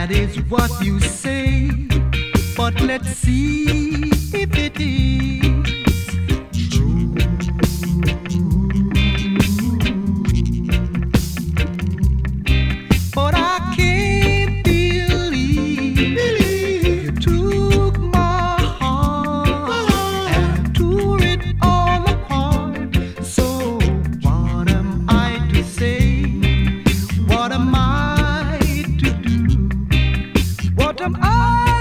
is what you say, but let's see if it is true. But I can't believe you took my heart and tore it all apart. So what am I to say? What am I to do? What am I